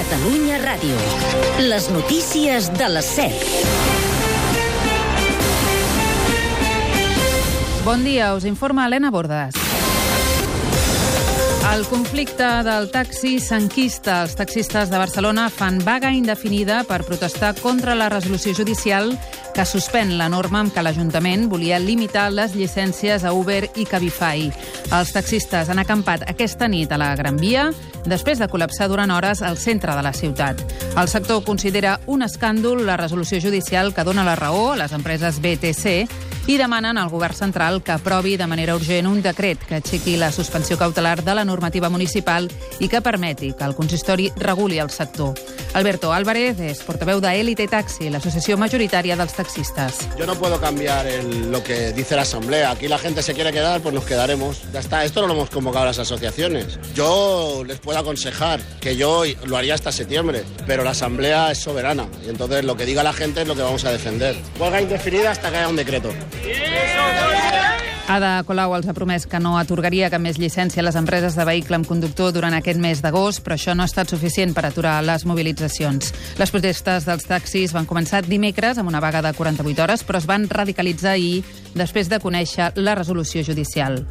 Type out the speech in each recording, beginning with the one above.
Catalunya Ràdio. Les notícies de les 7. Bon dia, us informa Helena Bordes. El conflicte del taxi s'enquista. Els taxistes de Barcelona fan vaga indefinida per protestar contra la resolució judicial que suspèn la norma amb què l'Ajuntament volia limitar les llicències a Uber i Cabify. Els taxistes han acampat aquesta nit a la Gran Via després de col·lapsar durant hores al centre de la ciutat. El sector considera un escàndol la resolució judicial que dona la raó a les empreses BTC i demanen al govern central que aprovi de manera urgent un decret que aixequi la suspensió cautelar de la normativa municipal i que permeti que el consistori reguli el sector. Alberto Álvarez és portaveu d'Élite Taxi, l'associació majoritària dels taxistas. Yo no puedo cambiar lo que dice la Asamblea. Aquí la gente se quiere quedar, pues nos quedaremos. Ya está, esto no lo hemos convocado las asociaciones. Yo les puedo aconsejar que yo lo haría hasta septiembre, pero la Asamblea es soberana y entonces lo que diga la gente es lo que vamos a defender. Huelga indefinida hasta que haya un decreto. Ada Colau els ha promès que no atorgaria cap més llicència a les empreses de vehicle amb conductor durant aquest mes d'agost, però això no ha estat suficient per aturar les mobilitzacions. Les protestes dels taxis van començar dimecres amb una vaga de 48 hores, però es van radicalitzar ahir després de conèixer la resolució judicial.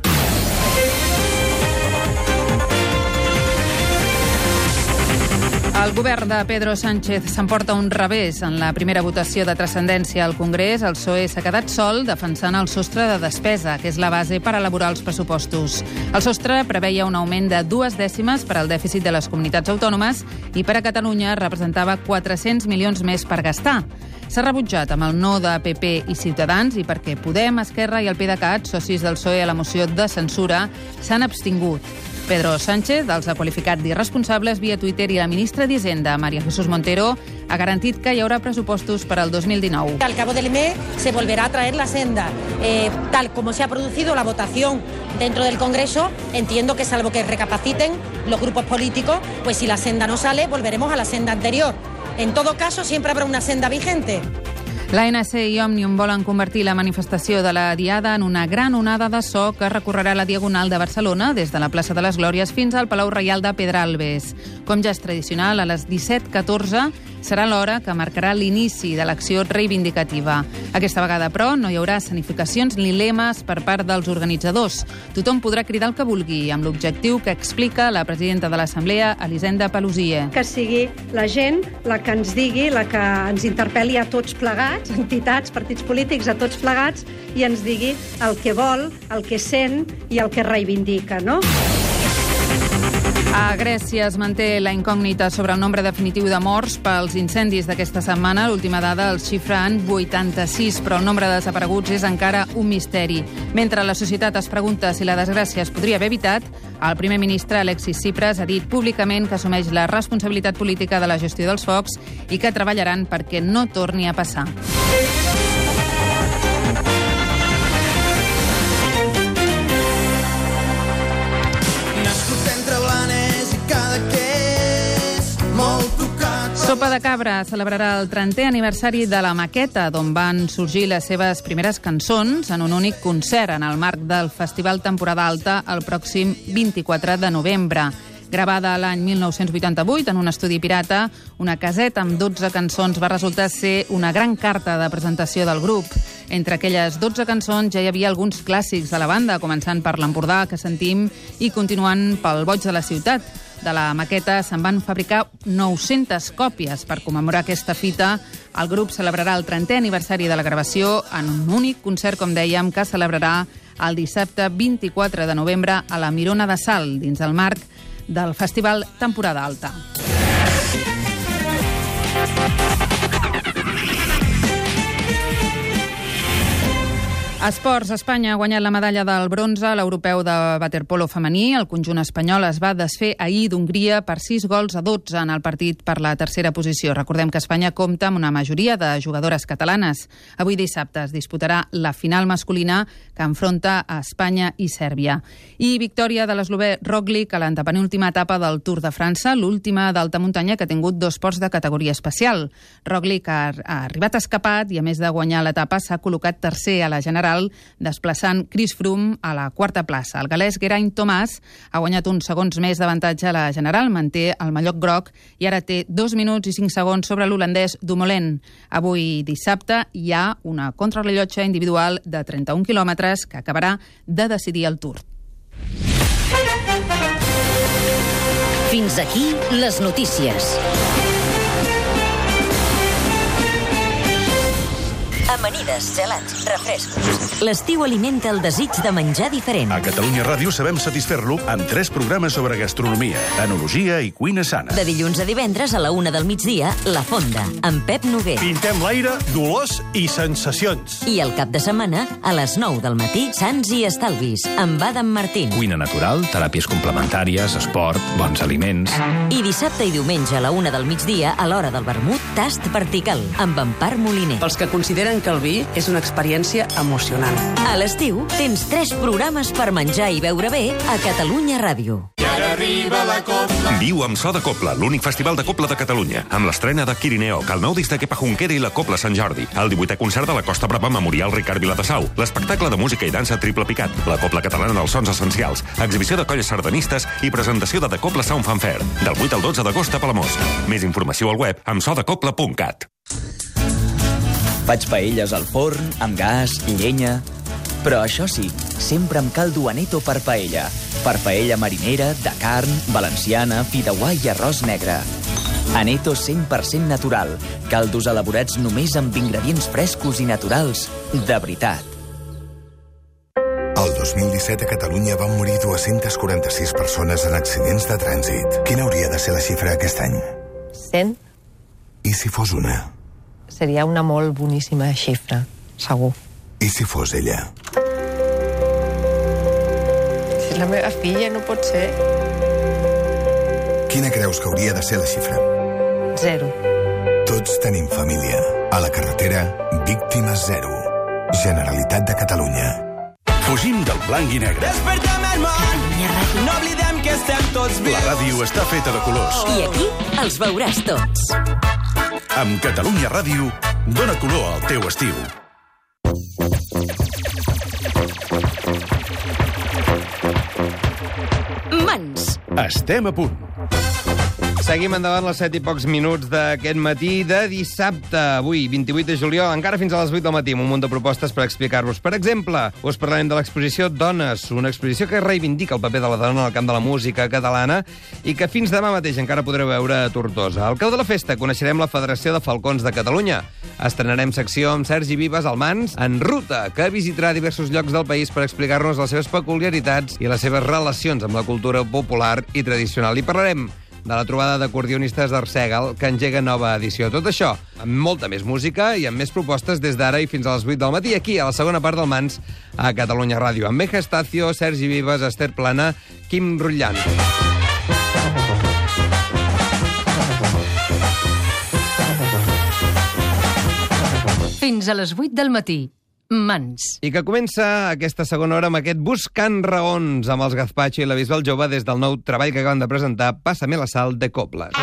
El govern de Pedro Sánchez s'emporta un revés. En la primera votació de transcendència al Congrés, el PSOE s'ha quedat sol defensant el sostre de despesa, que és la base per elaborar els pressupostos. El sostre preveia un augment de 2 dècimes per al dèficit de les comunitats autònomes i per a Catalunya representava 400 milions més per gastar. S'ha rebutjat amb el no de PP i Ciutadans i perquè Podem, Esquerra i el PDeCAT, socis del PSOE a la moció de censura, s'han abstingut. Pedro Sánchez els ha qualificat d'irresponsables via Twitter i la ministra d'Hisenda, María Jesús Montero, ha garantit que hi haurà pressupostos per al 2019. Al cabo del mes se volverá a traer la senda. Tal como se ha producido la votación dentro del Congreso, entiendo que salvo que recapaciten los grupos políticos, pues si la senda no sale, volveremos a la senda anterior. En todo caso, siempre habrá una senda vigente. L'ANC i Òmnium volen convertir la manifestació de la Diada en una gran onada de so que recorrerà la Diagonal de Barcelona des de la plaça de les Glòries fins al Palau Reial de Pedralbes. Com ja és tradicional, a les 17:14 serà l'hora que marcarà l'inici de l'acció reivindicativa. Aquesta vegada, però, no hi haurà escenificacions ni lemes per part dels organitzadors. Tothom podrà cridar el que vulgui, amb l'objectiu que explica la presidenta de l'Assemblea, Elisenda Paluzie. Que sigui la gent la que ens digui, la que ens interpel·li a tots plegats, entitats, partits polítics, a tots plegats, i ens digui el que vol, el que sent i el que reivindica, no? A Grècia es manté la incògnita sobre el nombre definitiu de morts pels incendis d'aquesta setmana. L'última dada els xifra en 86, però el nombre de desapareguts és encara un misteri. Mentre la societat es pregunta si la desgràcia es podria haver evitat, el primer ministre Alexis Tsipras ha dit públicament que assumeix la responsabilitat política de la gestió dels focs i que treballaran perquè no torni a passar. Sopa de Cabra celebrarà el 30è aniversari de la maqueta, d'on van sorgir les seves primeres cançons en un únic concert en el marc del Festival Temporada Alta el pròxim 24 de novembre. Gravada l'any 1988 en un estudi pirata, una caseta amb 12 cançons va resultar ser una gran carta de presentació del grup. Entre aquelles 12 cançons ja hi havia alguns clàssics de la banda, començant per l'Empordà, que sentim, i continuant pel Boig de la Ciutat. De la maqueta se'n van fabricar 900 còpies. Per commemorar aquesta fita, el grup celebrarà el 30è aniversari de la gravació en un únic concert, com dèiem, que celebrarà el dissabte 24 de novembre a la Mirona de Salt, dins el marc del Festival Temporada Alta. Esports. Espanya ha guanyat la medalla del bronze a l'europeu de waterpolo femení. El conjunt espanyol es va desfer ahir d'Hongria per 6-12 en el partit per la tercera posició. Recordem que Espanya compta amb una majoria de jugadores catalanes. Avui dissabte es disputarà la final masculina que enfronta a Espanya i Sèrbia. I victòria de l'eslovè Roglic a l'antepenúltima etapa del Tour de França, l'última d'alta muntanya que ha tingut 2 ports de categoria especial. Roglic ha arribat escapat i, a més de guanyar l'etapa, s'ha col·locat tercer a la general general, desplaçant Chris Froome a la quarta plaça. El galès Geraint Thomas ha guanyat uns segons més d'avantatge a la general, manté el mallot groc i ara té 2 minuts i 5 segons sobre l'holandès Dumoulin. Avui dissabte hi ha una contrarrellotge individual de 31 quilòmetres que acabarà de decidir el Tour. Fins aquí les notícies. Amanides, gelats, refrescos. L'estiu alimenta el desig de menjar diferent. A Catalunya Ràdio sabem satisfer-lo amb 3 programes sobre gastronomia, enologia i cuina sana. De dilluns a divendres a la 1 del migdia, La Fonda, amb Pep Noguer. Pintem l'aire, dolors i sensacions. I el cap de setmana, a les 9 del matí, Sants i Estalvis, amb Adam Martín. Cuina natural, teràpies complementàries, esport, bons aliments. I dissabte i diumenge a la 1 del migdia, a l'hora del vermut, Tast vertical, amb Empar Moliner. Pels que consideren que el vi és una experiència emocionant. A l'estiu tens 3 programes per menjar i beure bé a Catalunya Ràdio. I ara arriba la copla. Viu amb so de Copla, l'únic festival de copla de Catalunya, amb l'estrena de Quirineo, el nou disc de Kepa Junquera i la Copla Sant Jordi, el 18è concert de la Costa Brava Memorial Ricard Viladasau, l'espectacle de música i dansa Triple Picat, la Copla Catalana dels Sons Essencials, exhibició de colles sardanistes i presentació de The Copla Sound Fanfare, del 8 al 12 d'agost a Palamós. Més informació al web amb sodecopla.cat. Faig paelles al forn, amb gas, llenya... Però això sí, sempre amb caldo Aneto per paella. Per paella marinera, de carn, valenciana, fideuà i arròs negre. Aneto 100% natural. Caldos elaborats només amb ingredients frescos i naturals. De veritat. El 2017 a Catalunya van morir 246 persones en accidents de trànsit. Quina hauria de ser la xifra aquest any? 100. I si fos una? Seria una molt boníssima xifra, segur. I si fos ella? Si és la meva filla, no pot ser. Quina creus que hauria de ser la xifra? 0. Tots tenim família. A la carretera, víctimes 0. Generalitat de Catalunya. Fugim del blanc i negre. Despertem el món. No oblidem que estem tots vius. La ràdio està feta de colors. I aquí els veuràs tots. Amb Catalunya Ràdio, dona color al teu estiu. Mans. Estem a punt. Seguim endavant les 7 i pocs minuts d'aquest matí de dissabte. Avui, 28 de juliol, encara fins a les 8 del matí, amb un munt de propostes per explicar-vos. Per exemple, us parlarem de l'exposició Dones, una exposició que reivindica el paper de la dona al camp de la música catalana i que fins demà mateix encara podreu veure a Tortosa. Al cau de la festa coneixerem la Federació de Falcons de Catalunya. Estrenarem secció amb Sergi Vives, al Mans, en ruta, que visitarà diversos llocs del país per explicar-nos les seves peculiaritats i les seves relacions amb la cultura popular i tradicional. I parlarem de la trobada d'acordionistes d'Arsègal, que engega nova edició. Tot això, amb molta més música i amb més propostes des d'ara i fins a les 8 del matí, aquí, a la segona part del Mans, a Catalunya Ràdio, amb Meja Estacio, Sergi Vives, Esther Plana, Quim Rutllant. Fins a les 8 del matí. Mans. I que comença aquesta segona hora amb aquest Buscant raons amb els Gazpacho i la Bisbal Jove des del nou treball que acaben de presentar, Pásame la sal de Coples.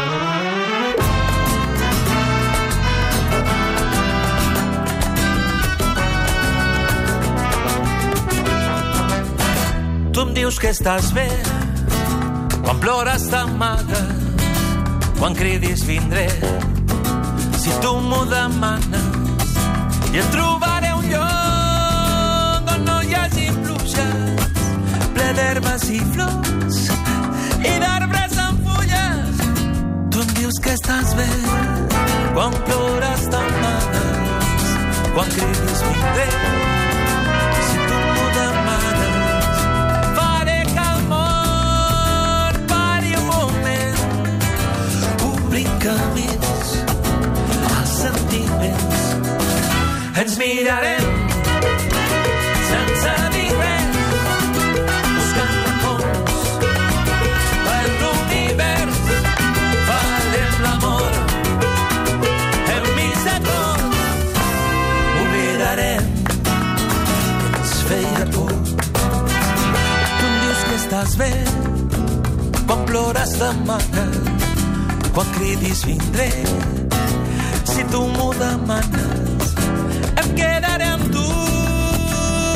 Tu em dius que estàs bé quan plores t'amagues, quan cridis vindré. Si tu m'ho demanes i et trobaré un lloc on no hi hagi pluges, ple d'herbes i flors i d'arbres amb fulles. Tu em dius que estàs bé quan plores t'amagues, quan cridis vindré. Si tu m'ho demanes, faré que el món pari un moment, obrint camins als sentiments. Ens mirarem sense dir res, buscant racons per l'univers. Farem l'amor enmig de tot, oblidarem que ens feia por. Tu em dius que estàs bé quan plores t'amagues, quan cridis vindré. Si tu m'ho demanes, em quedaré amb tu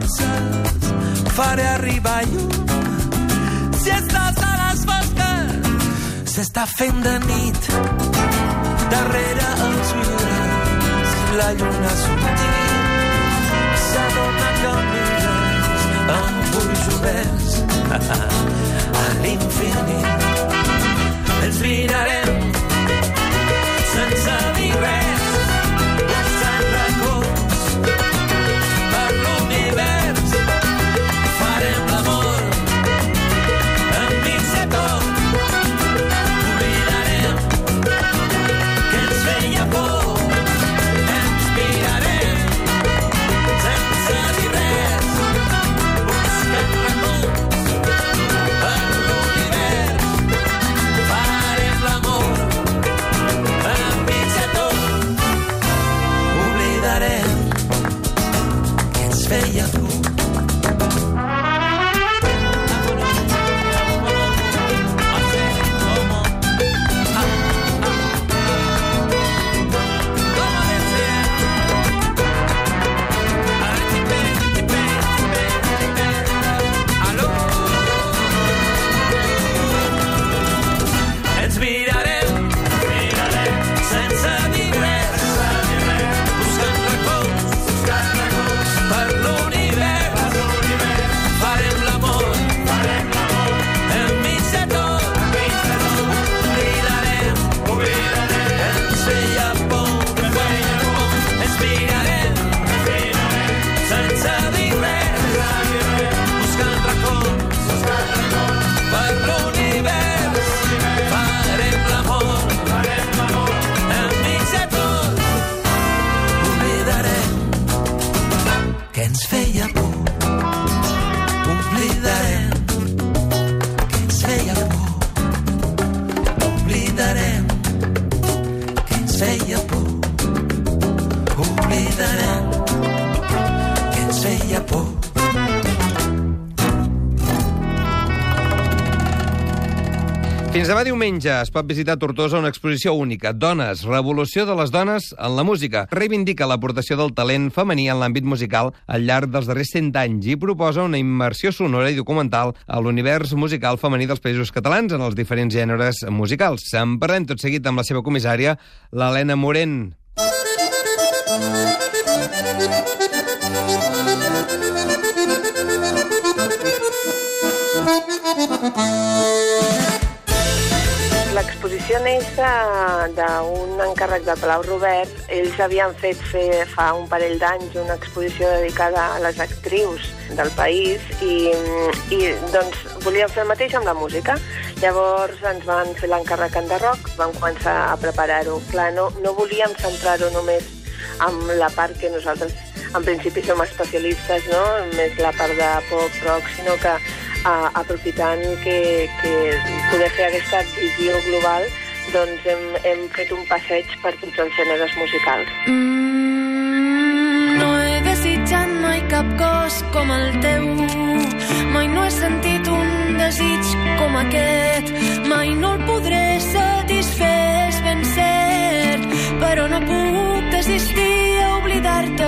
forces faré arribar llum. Si estàs a les fosques, s'està fent de nit. Darrere els vidres, la lluna sortit. S'adona que mires amb ulls oberts a l'infinit. Ens mirarem sense dir res, buscant racons per l'univers. Farem l'amor enmig de tot. Oblidarem que ens feia por. Ens mirarem sense dir res, buscant racons per l'univers. Farem l'amor enmig de tot. Oblidarem que ens feia por. Ens mirarem sense dir res, buscant racons per l'univers. Farem l'amor enmig de tot. Oblidarem que ens feia por. Ens mirarem sense dir res, buscant racons per l'univers. Farem l'amor enmig de tot. Oblidarem que ens feia por. Oblidarem que ens feia por. Oblidarem que ens feia por. Oblidarem que ens feia por. Fins demà diumenge es pot visitar a Tortosa una exposició única, Dones, revolució de les dones en la música. Reivindica l'aportació del talent femení en l'àmbit musical al llarg dels darrers 100 anys i proposa una immersió sonora i documental a l'univers musical femení dels països catalans en els diferents gèneres musicals. En parlem tot seguit amb la seva comissària, l'Helena Morent. L'exposició neix d'un encàrrec del Palau Robert. Ells havien fet fa un parell d'anys una exposició dedicada a les actrius del país i doncs volíem fer el mateix amb la música. Llavors ens van fer l'encàrrec enderroc, vam començar a preparar-ho. Clar, no volíem centrar-ho només amb la part que nosaltres en principi som especialistes, no? Més la part de pop, rock, sinó que aprofitant que poder fer aquesta visió global, doncs hem fet un passeig per tots els gèneres musicals. No he desitjat mai cap cos com el teu, mai no he sentit un desig com aquest, mai no el podré satisfer, és ben cert, però no puc desistir a oblidar-te.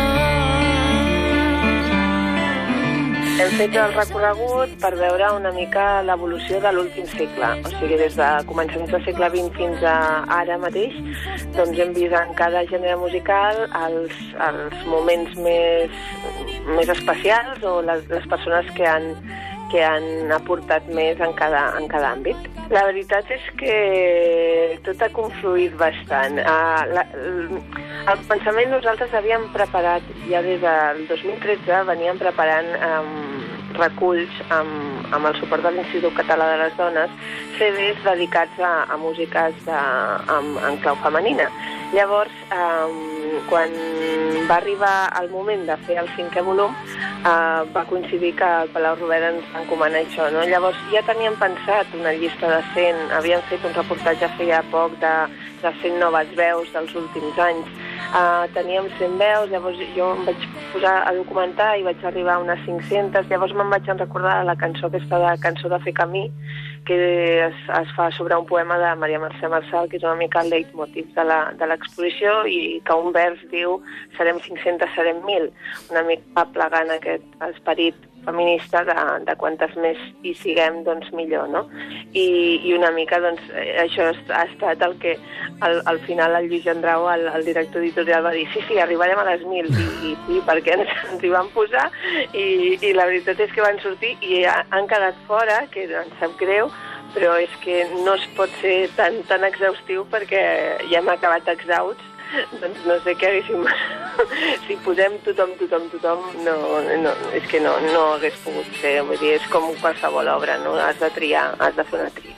Hem fet el recorregut per veure una mica l'evolució de l'últim segle. O sigui, des de començaments del segle XX fins a ara mateix, doncs hem vist en cada gènere musical els moments més especials o les persones que han aportat més en cada àmbit. La veritat és que tot ha confluït bastant. Al començament nosaltres havíem preparat, ja des del 2013, veníem preparant reculls amb el suport de l'Institut Català de les Dones, CDs dedicats a músiques en clau femenina. Llavors, quan va arribar el moment de fer el 5è volum, va coincidir que el Palau Robert ens va encomanar això, no? Llavors ja teníem pensat una llista de 100, havíem fet un reportatge feia poc de 100 noves veus dels últims anys. Teníem 100 veus, llavors jo em vaig posar a documentar i vaig arribar a unes 500, llavors me'n vaig recordar la cançó aquesta de Cançó de fer camí, que es fa sobre un poema de Maria Mercè Marçal, que és una mica el leitmotiv de l'exposició, i que un vers diu serem 500, serem 1.000, una mica plegant aquest esperit feminista de quantes més hi siguem, doncs millor, no? I una mica, doncs, això ha estat el que al final el Lluís Gendrau, el director editorial, va dir sí, arribarem a les 1.000, i sí, perquè ens hi van posar, i la veritat és que van sortir i han quedat fora, que ens sap greu, però és que no es pot ser tan exhaustiu perquè ja hem acabat exhausts. Doncs no sé què haguéssim... Si posem tothom, no, és que no hagués pogut ser. Vull dir, és com qualsevol obra, no? Has de triar, has de fer una tria.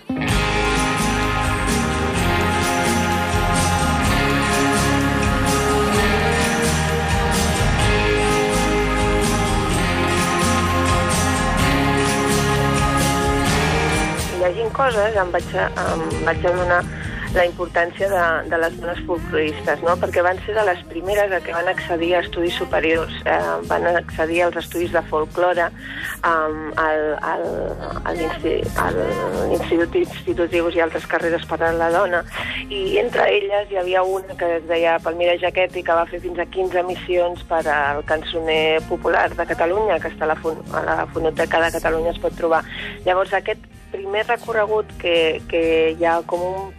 Llegint coses em vaig adonar la importància de les dones folcloristes, no? Perquè van ser de les primeres que van accedir a estudis superiors, van accedir als estudis de folklore a l'Institut d'Institutius i altres carreres per a la dona, i entre elles hi havia una que es deia Palmira Jaquetti, que va fer fins a 15 missions per al cançoner popular de Catalunya, que està a la Fonoteca de Catalunya, es pot trobar. Llavors, aquest primer recorregut que hi ha com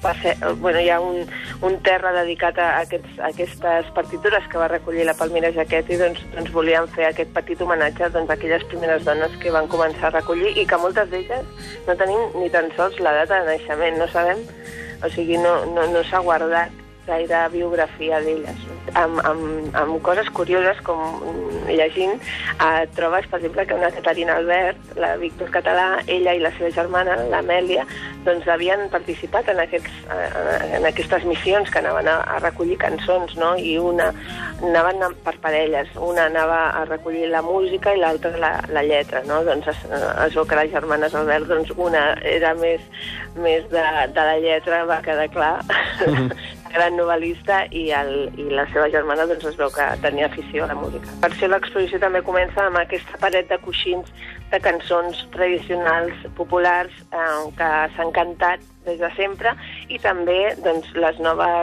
hi ha un terra dedicat a aquestes partitures que va recollir la Palmira Jaquetti, doncs volíem fer aquest petit homenatge a aquelles primeres dones que van començar a recollir i que moltes d'elles no tenim ni tan sols la data de naixement, no sabem, o sigui, no s'ha guardat gaire biografia d'elles. Amb coses curioses, com llegint, trobes, per exemple, que una Caterina Albert, la Víctor Català, ella i la seva germana, l'Amèlia, doncs havien participat en aquestes missions que anaven a recollir cançons, no? I anaven per parelles. Una anava a recollir la música i l'altra la lletra, no? Doncs es veu que les germanes Albert, doncs una era més de la lletra, va quedar clar, gran novel·lista, i la seva germana doncs es veu que tenia afició a la música. Per això l'exposició també comença amb aquesta paret de coixins de cançons tradicionals, populars, que s'han cantat des de sempre, i també doncs, les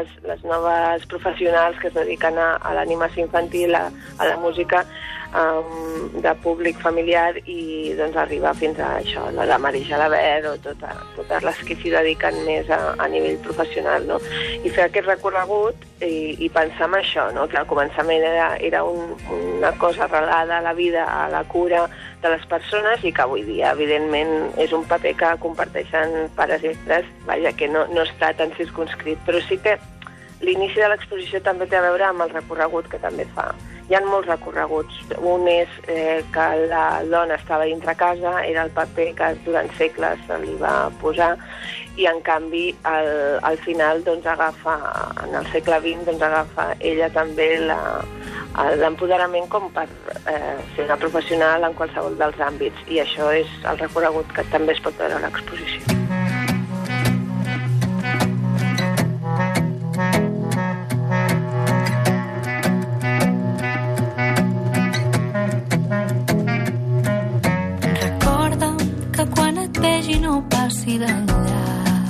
noves professionals que es dediquen a l'animació infantil, a la música de públic familiar, i doncs arriba fins a això, la Mari Jalabert o totes les que s'hi dediquen més a nivell professional, no? I fer aquest recorregut i pensar en això, no? Que al començament era una cosa arrelada a la vida, a la cura de les persones, i que avui dia, evidentment, és un paper que comparteixen pares i mestres, vaja, que no està tan circunscrit, però sí que l'inici de l'exposició també té a veure amb el recorregut que també fa. Hi ha molts recorreguts. Un és que la dona estava dintre casa, era el paper que durant segles se li va posar, i en canvi al final doncs agafa, en el segle XX, doncs agafa ella també l'empoderament com per ser una professional en qualsevol dels àmbits, i això és el recorregut que també es pot veure a l'exposició. No passi d'enllà,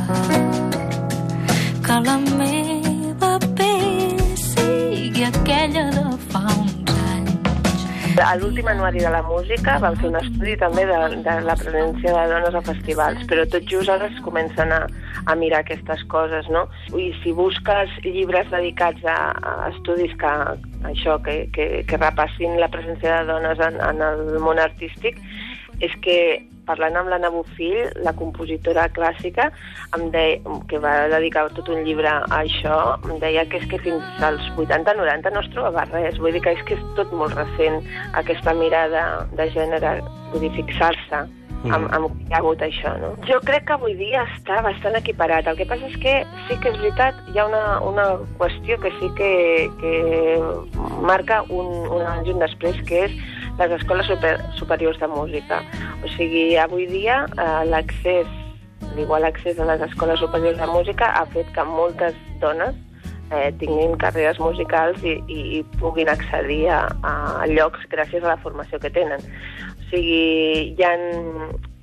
que la meva pell sigui aquella de fa uns anys. A l'últim anuari de la música vam fer un estudi també de la presència de dones a festivals, però tot just ara es comencen a mirar aquestes coses, no? I si busques llibres dedicats a estudis que repassin la presència de dones en el món artístic, és que, parlant amb l'Anna Bofill, la compositora clàssica, em deia, que va dedicar tot un llibre a això, em deia que és que fins als 80-90 no es trobava res. Vull dir que és tot molt recent, aquesta mirada de gènere, vull dir, fixar-se amb què hi ha hagut això, no? Jo crec que avui dia està bastant equiparat. El que passa és que sí que és veritat, hi ha una qüestió que sí que marca un abans i un després, que és les escoles superiors de música. O sigui, avui dia l'igual accés a les escoles superiors de música ha fet que moltes dones tinguin carreres musicals i puguin accedir a llocs gràcies a la formació que tenen. O sigui, hi ha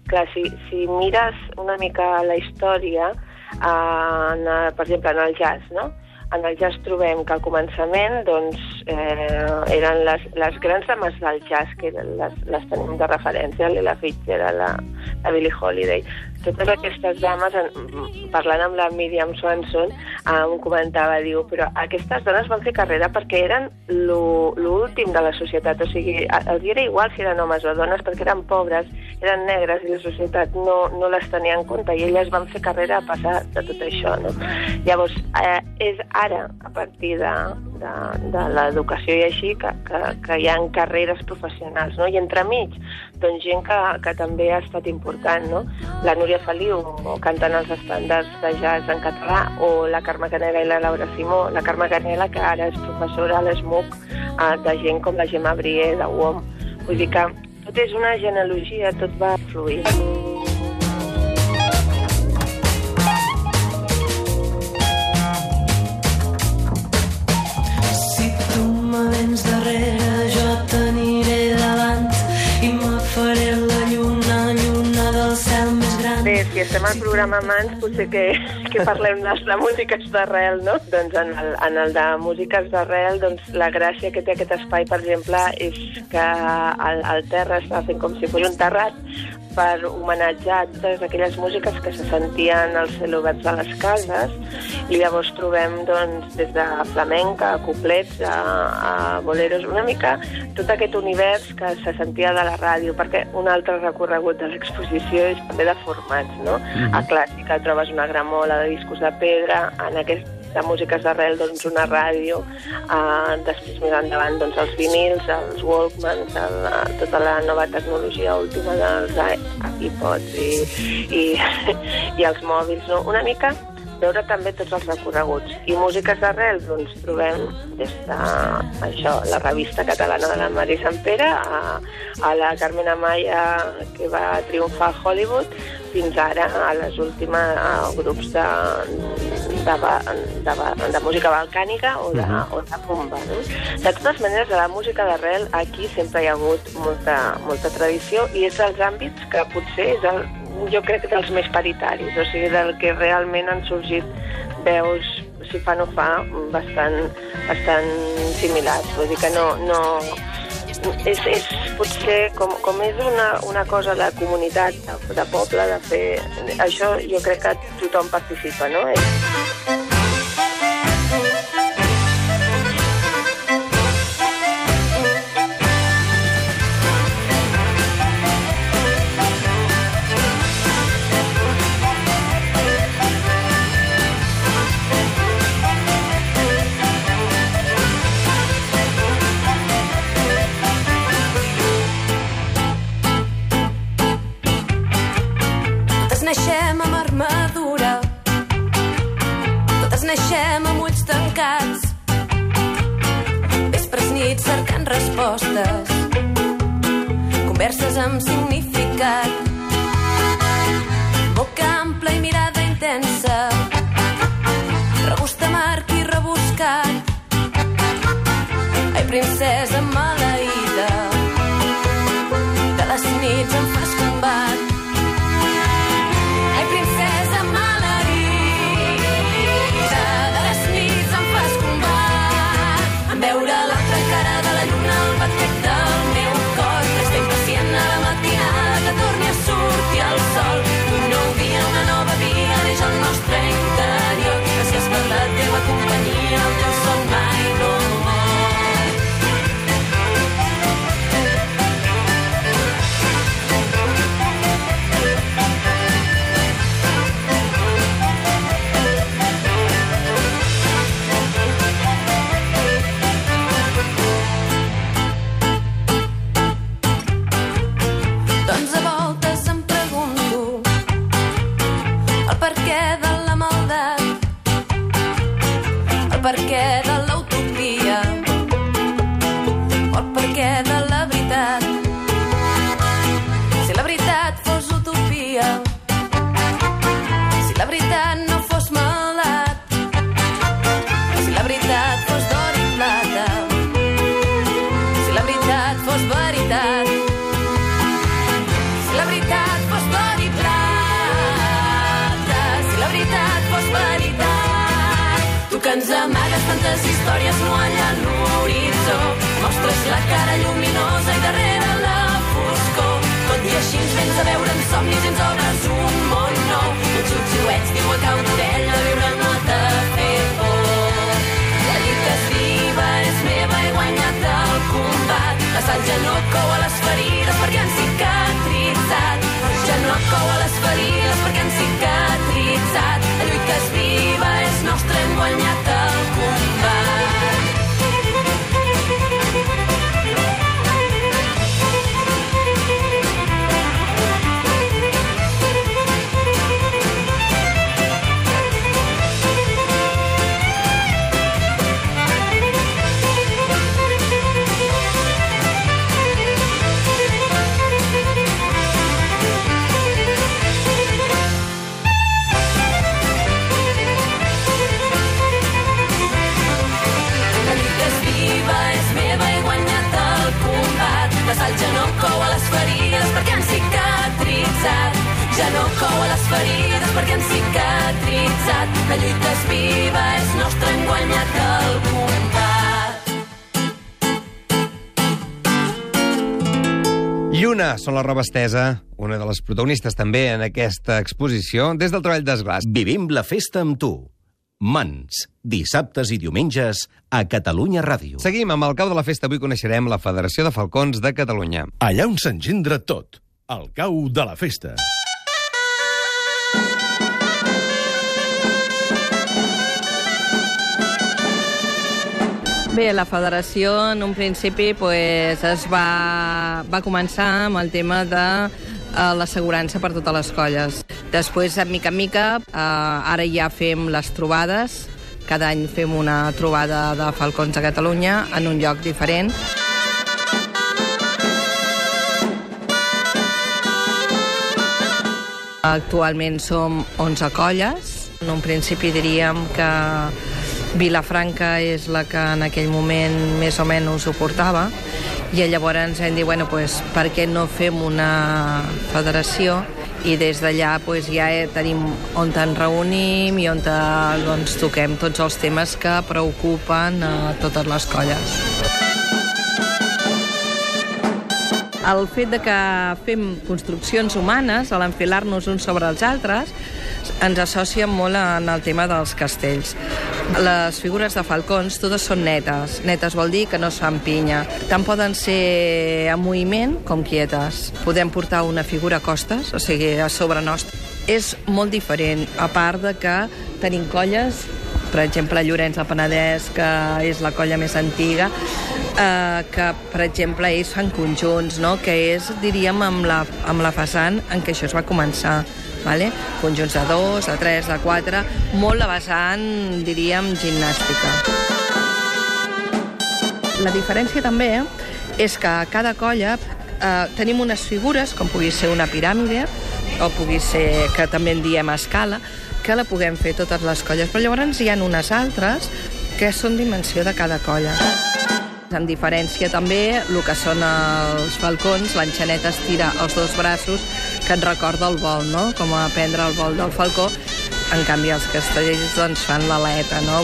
clar, si mires una mica la història, per exemple, en el jazz, no? En el jazz trobem que al començament doncs, eren les grans dames del jazz, que les tenim de referència, l'Ella Fitzgerald, la Billie Holiday. Totes aquestes dames, parlant amb la Miriam Swanson, em comentava, diu, però aquestes dones van fer carrera perquè eren l'últim de la societat, o sigui, els era igual si eren homes o dones, perquè eren pobres, eren negres, i la societat no les tenia en compte, i elles van fer carrera a passar de tot això, no? Llavors, és ara, a partir de l'educació i així, que hi ha carreres professionals, no? I entremig, doncs gent que també ha estat important, no? La Núria Feliu, cantant els estàndards de jazz en català, o la Carme Canela i la Laura Simó. La Carme Canela, que ara és professora a l'ESMUC, de gent com la Gemma Brier, de UOM. Vull dir que tot és una genealogia, tot va fluir. Si tu me vens darrere, jo t'aniré davant i me faré la lluna del cel més gran. Bé, si estem al programa Mans, potser que parlem de músiques d'arrel, no? Doncs en el de músiques d'arrel, doncs la gràcia que té aquest espai, per exemple, és que el Terra està fent com si fos un terrat per homenatjar totes aquelles músiques que se sentien als celoberts de les cases, i llavors trobem doncs, des de flamenca, a couplets, a boleros, una mica tot aquest univers que se sentia de la ràdio, perquè un altre recorregut de l'exposició és també de formats, no? A clàssica trobes una gramola de discos de pedra, en de músiques d'arrel, doncs una ràdio, després més endavant doncs els vinils, els Walkmans, tota la nova tecnologia última dels iPods i els mòbils, no? Una mica veure també tots els recorreguts. I músiques d'arrel, doncs trobem des de això, la revista catalana de la Mari Sampere, a la Carmen Amaya, que va triomfar a Hollywood, fins ara a les últimes grups de música balcànica o de rumba. No? De totes maneres, a la música d'arrel aquí sempre hi ha hagut molta tradició, i és dels àmbits que potser és jo crec que dels més paritaris, o sigui, del que realment han sorgit veus, si fa no fa, bastant similars. Vull dir que no és potser, com és una cosa de comunitat, de poble, de fer això, jo crec que tothom participa, no? Naixem amb armadura, totes naixem amb ulls tancats, vespres nits cercant respostes, converses amb significat, boca ampla i mirada intensa, regust amarg i rebuscat. Ai, princesa maleïda, de les nits em fas combat. Perquè de l'utopia o el perquè de la veritat. Si la veritat fos utopia, si la veritat no fos maldat, si la veritat fos d'or i plata, si la veritat fos veritat, si la veritat fos d'or quantes històries no allà a l'horitzó. Mostres la cara lluminosa i darrere la foscor. Tot i així ens vens a veure en somnis i ens obres un món nou. Els xiuxiuets diu a cau d'orella de viure no t'ha fet por. La lluita és viva, és meva, he guanyat el combat. La sal ja no cou a les ferides perquè han cicatritzat. Ja no cou a les ferides perquè han cicatritzat. La lluita és viva, és nostra, hem guanyat el combat. La sal ja no cou a les ferides perquè han cicatritzat. Ja no cou a les ferides perquè han cicatritzat. La lluita és viva, és nostra, hem guanyat el combat. Lluna són la roba estesa, una de les protagonistes també en aquesta exposició, des del treball d'Esglaç. Vivim la festa amb tu. Mans, dissabtes i diumenges a Catalunya Ràdio. Seguim amb el cau de la festa. Avui coneixerem la Federació de Falcons de Catalunya. Allà on s'engendra tot, el cau de la festa. Bé, la federació en un principi es va començar amb el tema de l'assegurança per totes les colles. Després, de mica en mica, ara ja fem les trobades. Cada any fem una trobada de Falcons a Catalunya en un lloc diferent. Actualment som 11 colles. En un principi diríem que Vilafranca és la que en aquell moment més o menys ho portava, i llavors hem dit, per què no fem una federació? I des d'allà ja tenim on ens reunim i on toquem tots els temes que preocupen a totes les colles. El fet de que fem construccions humanes, a l'enfilar-nos uns sobre els altres, ens associa molt en el tema dels castells. Les figures de falcons totes són netes. Netes vol dir que no es fan pinya. Tant poden ser en moviment com quietes. Podem portar una figura a costes, o sigui, a sobre nostre. És molt diferent, a part de que tenim colles, per exemple, Llorenç del Penedès, que és la colla més antiga, que, per exemple, ells fan conjunts, no? Que és, diríem, amb la façana en què això es va començar. Vale? Conjunts de 2, de 3, de 4, molt la vessant, diríem, gimnàstica. La diferència també és que a cada colla tenim unes figures, com pugui ser una piràmide, o pugui ser, que també en diem escala, que la puguem fer totes les colles, però llavors hi ha unes altres que són dimensió de cada colla. En diferència també el que són els falcons, l'enxaneta estira els dos braços, que ens recorda el vol, no? Com a prendre el vol del falcó. En canvi, els castells fan l'aleta, no?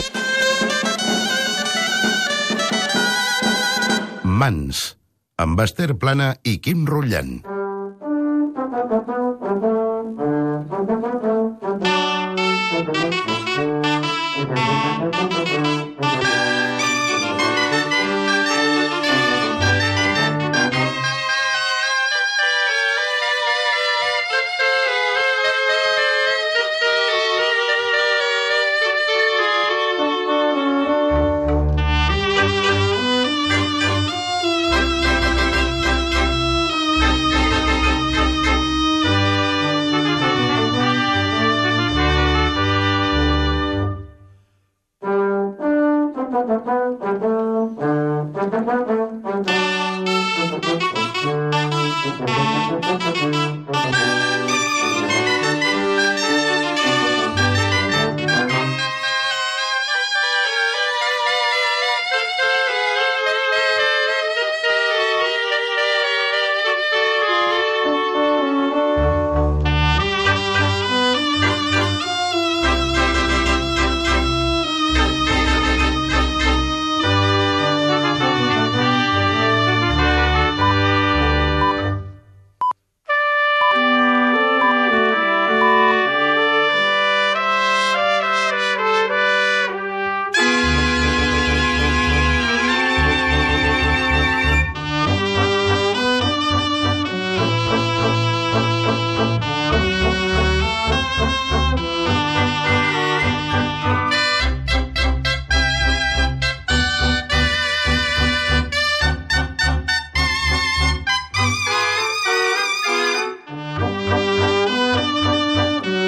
Mans, amb Esther Plana i Quim Rotllant.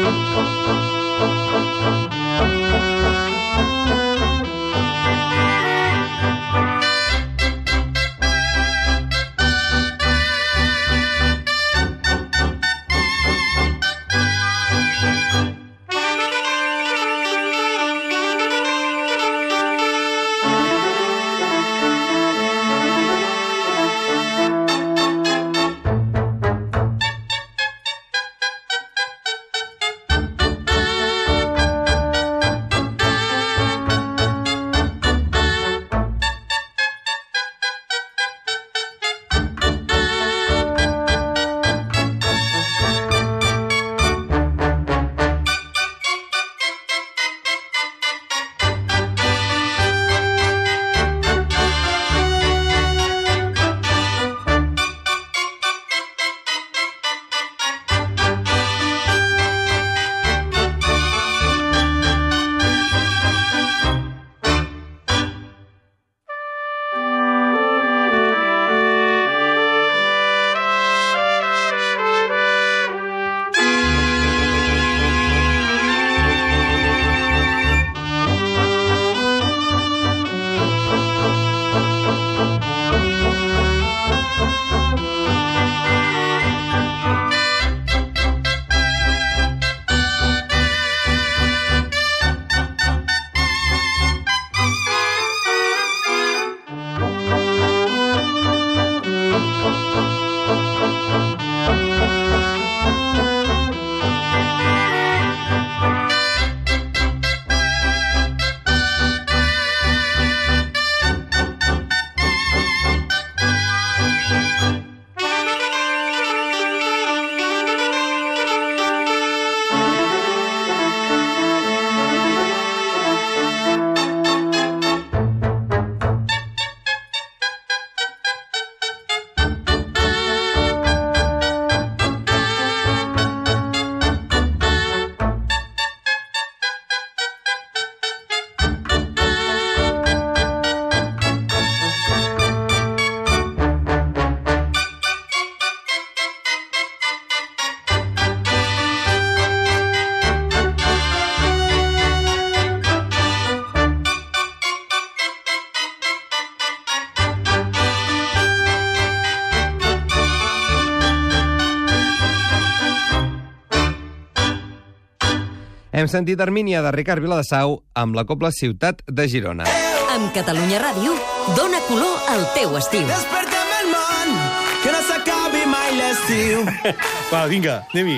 Hem sentit Armínia de Ricard Viladasau amb la cobla Ciutat de Girona. Amb Catalunya Ràdio, dona color al teu estiu. Despertem el món, que no s'acabi mai l'estiu. Va, vinga, anem-hi.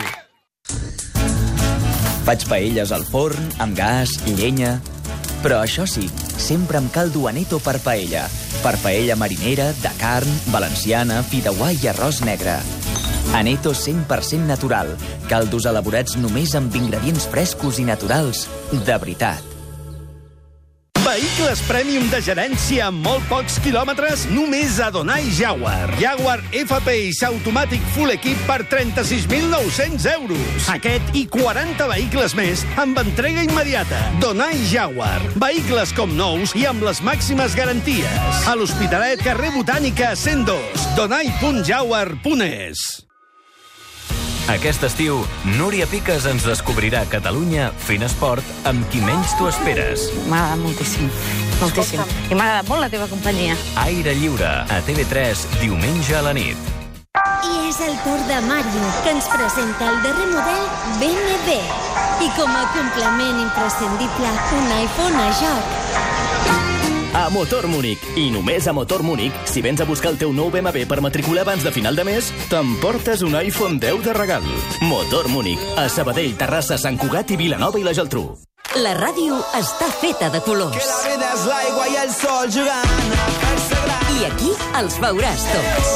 Faig paelles al forn, amb gas, llenya... Però això sí, sempre amb caldo Aneto per paella. Per paella marinera, de carn, valenciana, fideuà i arròs negre. Aneto 100% natural. Caldos elaborats només amb ingredients frescos i naturals. De veritat. Vehicles Premium de gerència amb molt pocs quilòmetres només a Donai Jaguar. Jaguar F-Pace automàtic full equip per 36.900 euros. Aquest i 40 vehicles més amb entrega immediata. Donai Jaguar. Vehicles com nous i amb les màximes garanties. A l'Hospitalet, carrer Botànica 102. Donai.jaguar.es. Aquest estiu, Núria Piques ens descobrirà Catalunya fent esport amb qui menys t'ho esperes. M'agrada moltíssim, moltíssim. I m'ha agradat molt la teva companyia. Aire lliure, a TV3, diumenge a la nit. I és el torn de Mario, que ens presenta el darrer model BMW. I com a complement imprescindible, un iPhone a joc. A Motor Múnich. I només a Motor Múnich, si vens a buscar el teu nou BMW per matricular abans de final de mes, t'emportes un iPhone 10 de regal. Motor Múnich. A Sabadell, Terrassa, Sant Cugat i Vilanova i la Geltrú. La ràdio està feta de colors. Que la vida és l'aigua i el sol jugant a fer-se gran. I aquí els veuràs tots.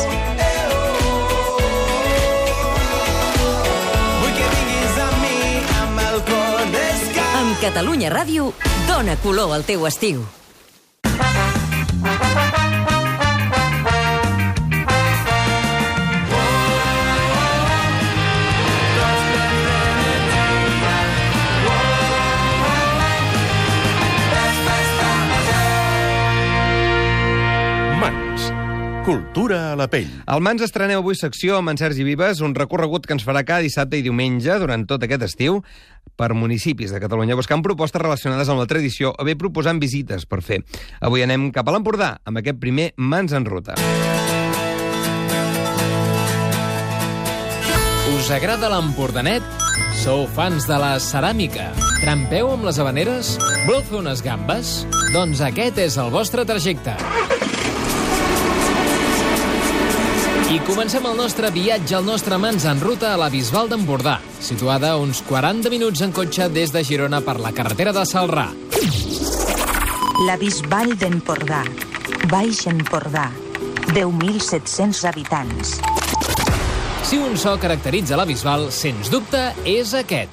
Vull que vinguis amb mi, amb el cor d'escat. Amb Catalunya Ràdio, dona color al teu estiu. Cultura a la pell. Al Mans estreneu avui secció amb en Sergi Vives, un recorregut que ens farà cada dissabte i diumenge durant tot aquest estiu per municipis de Catalunya, buscant propostes relacionades amb la tradició o bé proposant visites per fer. Avui anem cap a l'Empordà amb aquest primer Mans en Ruta. Us agrada l'empordanet? Sou fans de la ceràmica? Trampeu amb les havaneres? Voleu fer unes gambes? Doncs aquest és el vostre trajecte. I comencem el nostre viatge al nostre Mans en Ruta a la Bisbal d'Empordà, situada a uns 40 minuts en cotxe des de Girona per la carretera de Celrà. La Bisbal d'Empordà, Baix Empordà, 10.700 habitants. Si un so caracteritza la Bisbal, sens dubte, és aquest.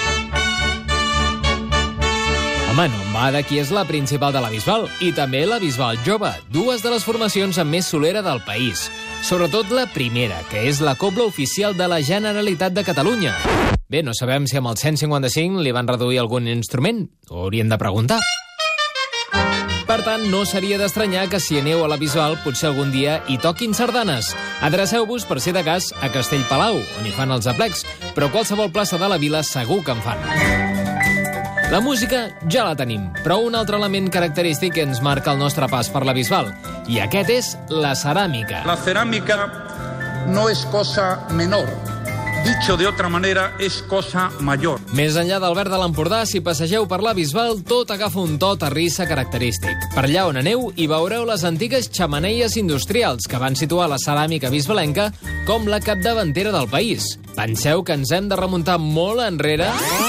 Home, no em va de qui és la principal de la Bisbal, i també la Bisbal Jove, dues de les formacions amb més solera del país. Sobretot la primera, que és la cobla oficial de la Generalitat de Catalunya. Bé, no sabem si amb el 155 li van reduir algun instrument. Ho hauríem de preguntar. Per tant, no seria d'estranyar que si aneu a la Bisbal potser algun dia hi toquin sardanes. Adreceu-vos, per ser de cas, a Castellpalau, on hi fan els aplecs, però a qualsevol plaça de la vila segur que en fan. La música ja la tenim, però un altre element característic ens marca el nostre pas per la Bisbal, i aquest és la ceràmica. La cerámica no es cosa menor. Dicho de otra manera, es cosa mayor. Més enllà del verd de l'Empordà, si passegeu per la Bisbal, tot agafa un to terrissa característic. Per allà on aneu, hi veureu les antigues xemeneies industrials que van situar la ceràmica bisbalenca com la capdavantera del país. Penseu que ens hem de remuntar molt enrere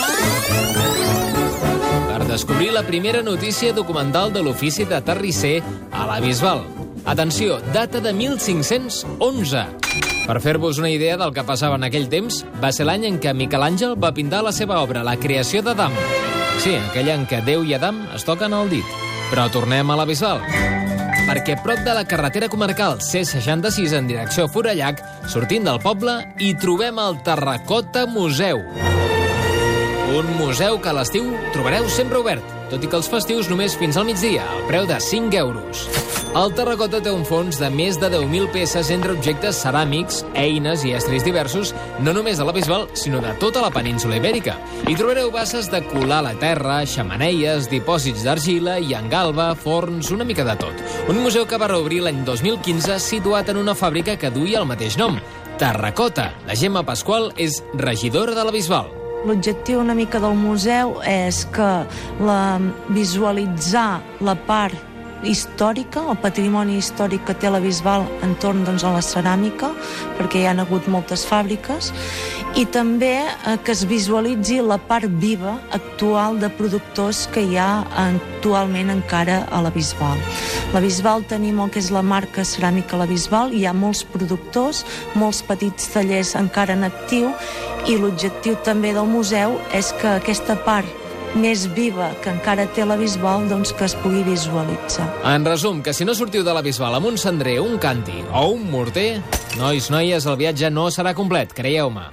per descobrir la primera notícia documental de l'ofici de terrisser a la Bisbal. Atenció, data de 1511. Per fer-vos una idea del que passava en aquell temps, va ser l'any en què Miquel Àngel va pintar la seva obra, La creació d'Adam. Sí, aquell en què Déu i Adam es toquen el dit. Però tornem a la Bisbal. Perquè prop de la carretera comarcal C66 en direcció a Forallac, sortint del poble, hi trobem el Terracota Museu. Un museu que a l'estiu trobareu sempre obert, tot i que els festius només fins al migdia, al preu de 5 euros. El Terracota té un fons de més de 10.000 peces entre objectes ceràmics, eines i estris diversos, no només de la Bisbal, sinó de tota la península ibèrica. Hi trobareu basses de colar la terra, xemeneies, dipòsits d'argila, llangalba, forns, una mica de tot. Un museu que va reobrir l'any 2015 situat en una fàbrica que duia el mateix nom, Terracota. La Gemma Pasqual és regidora de la Bisbal. L'objectiu una mica del museu és que visualitzar la part històrica, el patrimoni històric que té la Bisbal entorn a la ceràmica, perquè hi ha hagut moltes fàbriques, i també que es visualitzi la part viva actual de productors que hi ha actualment encara a la Bisbal. A la Bisbal tenim el que és la marca Ceràmica La Bisbal, hi ha molts productors, molts petits tallers encara en actiu, i l'objectiu també del museu és que aquesta part més viva que encara té la Bisbal, doncs que es pugui visualitzar. En resum, que si no sortiu de la Bisbal amb un cendrer, un canti o un morter, nois, noies, el viatge no serà complet, creieu-me.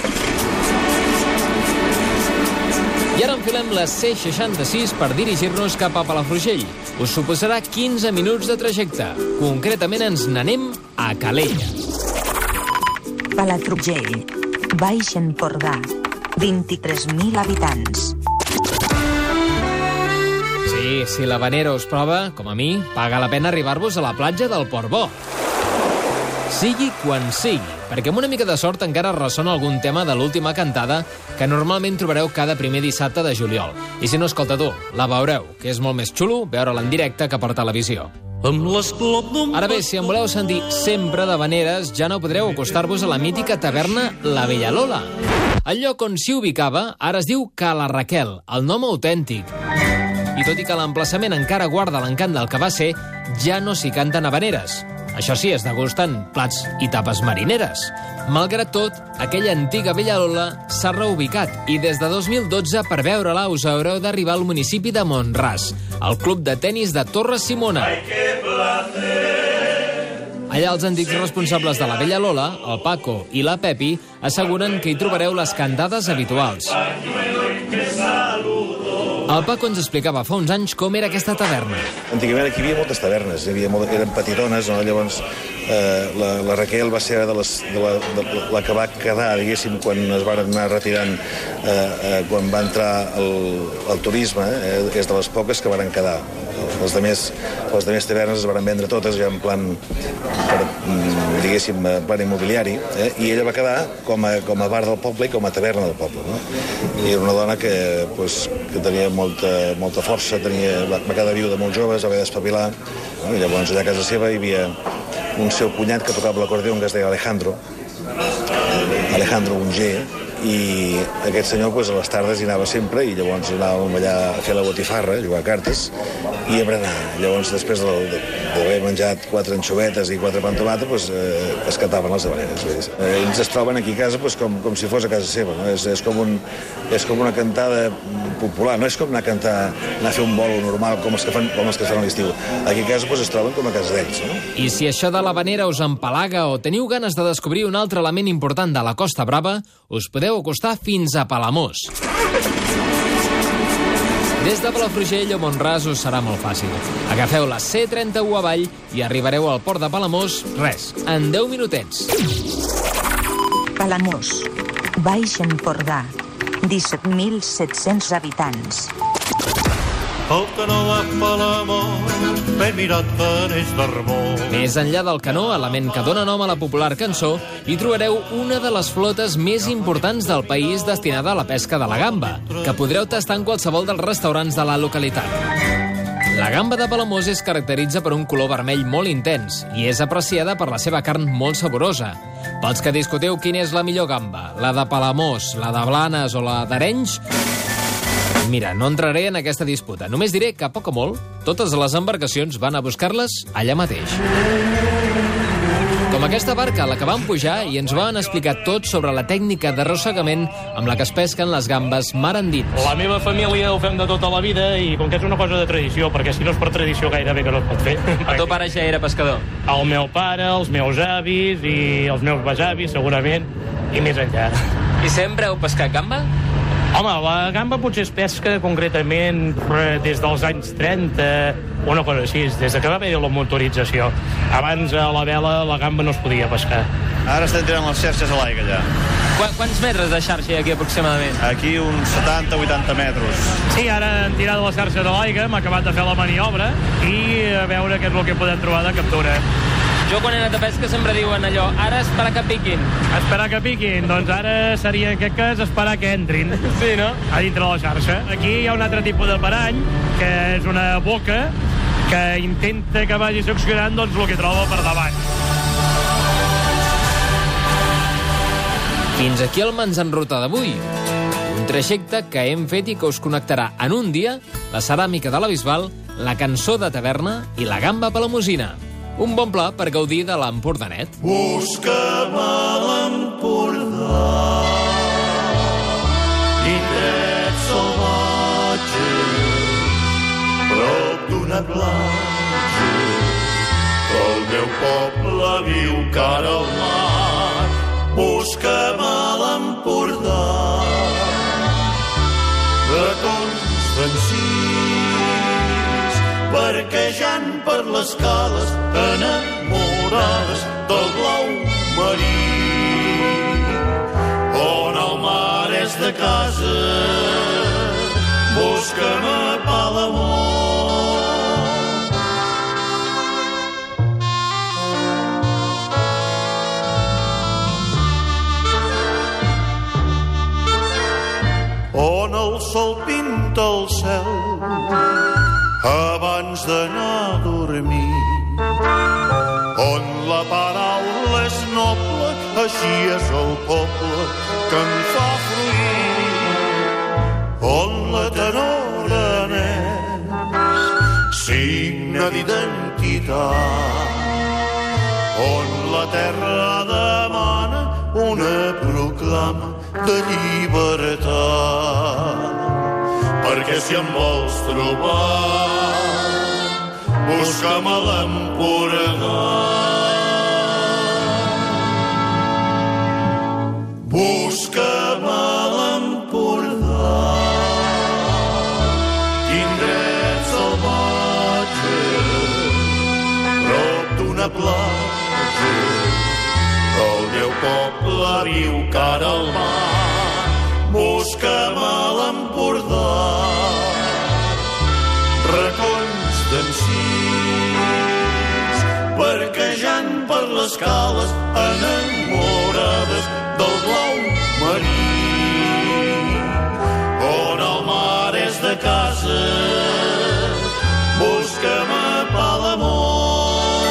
I ara enfilem la C66 per dirigir-nos cap a Palafrugell. Us suposarà 15 minuts de trajecte. Concretament ens n'anem a Calella. Palafrugell, Baix Empordà, 23.000 habitants. Sí, si la vanera us prova, com a mi, paga la pena arribar-vos a la platja del Portbó. Sigui quan sigui, perquè amb una mica de sort encara ressona algun tema de l'última cantada que normalment trobareu cada primer dissabte de juliol. I si no, escolta tu, la veureu, que és molt més xulo veure-la en directe que per televisió. Ara bé, si en voleu sentir sempre de vaneres, ja no podreu acostar-vos a la mítica taverna La Bella Lola. El lloc on s'hi ubicava ara es diu Ca la Raquel, el nom autèntic. I tot i que l'emplaçament encara guarda l'encant del que va ser, ja no s'hi canten habaneres. Això sí, es degusten plats i tapes marineres. Malgrat tot, aquella antiga Bella Lola s'ha reubicat i des de 2012 per veure-la us haureu d'arribar al municipi de Mont-ras, al club de tenis de Torres Simona. Allà els antics responsables de la Bella Lola, el Paco i la Pepi, asseguren que hi trobareu les cantades habituals. El Paco ens explicava fa uns anys com era aquesta taverna. Antigament aquí hi havia moltes tavernes, eren petitones, no? Llavors la Raquel va ser de la que va quedar, diguéssim, quan es van anar retirant, quan va entrar el turisme, és de les poques que van quedar. Les demés tavernes es van vendre totes, ja en plan, diguéssim, plan immobiliari, i ella va quedar com a bar del poble i com a taverna del poble, no? I era una dona que tenia molta força, va quedar viuda molt jove, es va haver d'espavilar, i llavors allà a casa seva hi havia un seu cunyat que tocava l'acordeó, que es deia Alejandro Unger, i aquest senyor a les tardes hi anava sempre, i llavors anàvem allà a fer la botifarra, a jugar a cartes i a berenar. Llavors, després d'haver menjat 4 anxovetes i 4 pan tomata, es cataven les havaneres. Ells es troben aquí a casa com si fos a casa seva, no? És com una cantada popular, no és com anar a fer un bolo normal com els que fan a l'estiu. Aquí a casa es troben com a casa d'ells, no? I si això de l'havanera us empalaga o teniu ganes de descobrir un altre element important de la Costa Brava, us podeu acostar fins a Palamós. Des de Palafrugell o Mont-ras us serà molt fàcil. Agafeu la C31 avall i arribareu al port de Palamós, en 10 minutets. Palamós, Baix Empordà, 17.700 habitants. El canó a Palamós, ben mirat pareix d'Arbós. Més enllà del canó, element que dona nom a la popular cançó, hi trobareu una de les flotes més importants del país destinada a la pesca de la gamba, que podreu tastar en qualsevol dels restaurants de la localitat. La gamba de Palamós es caracteritza per un color vermell molt intens i és apreciada per la seva carn molt saborosa. Pels que discuteu quina és la millor gamba, la de Palamós, la de Blanes o la d'Arenys, mira, no entraré en aquesta disputa. Només diré que, a poc o molt, totes les embarcacions van a buscar-les allà mateix. Com aquesta barca a la que vam pujar i ens van explicar tot sobre la tècnica d'arrossegament amb la que es pesquen les gambes mar endins. La meva família ho fem de tota la vida i com que és una cosa de tradició, perquè si no és per tradició gairebé que no es pot fer. El teu pare ja era pescador? El meu pare, els meus avis i els meus besavis, segurament, i més enllà. I sempre heu pescat gamba? Home, la gamba potser es pesca concretament des dels anys 30, una cosa així, des que va haver la motorització. Abans a la vela la gamba no es podia pescar. Ara estem tirant les xarxes a l'aigua ja. Quants metres de xarxa hi ha aquí aproximadament? Aquí uns 70-80 metres. Sí, ara hem tirat la xarxa de l'aigua, hem acabat de fer la maniobra i a veure què és el que podem trobar de captura. Jo quan he anat a pesca sempre diuen allò, ara esperar que piquin. Esperar que piquin? Doncs ara seria en aquest cas esperar que entrin. Sí, no? A dintre la xarxa. Aquí hi ha un altre tipus de parany, que és una boca que intenta que vagi succionant doncs, el que troba per davant. Fins aquí el Mans en Ruta d'avui. Un trajecte que hem fet i que us connectarà en un dia la ceràmica de la Bisbal, la cançó de taverna i la gamba palamosina. Un bon pla per gaudir de l'Empordanet. Busca'm a l'Empordà, indret salvatge, prop d'una platja, que el meu poble viu cara al mar. Busca'm a l'Empordà, de tons d'encís, barquejant per les cales, enamorades del blau marí, on el mar és de casa. Busca'm a Palamós. On el sol pinta el cel abans d'anar a dormir, on la paraula és noble, així és el poble que em fa fruir, on la tenora n'és signe d'identitat, on la terra demana una proclama de llibertat. Perquè si em vols trobar, busca'm a l'Empordà. Busca'm a l'Empordà, indret salvatge, prop d'una platja, poble viu cara al mar, busca'm a l'Empordà. Racons d'encís, barquejant per les cales enamorades del blau marí, on el mar és de casa, busca'm a Palamós.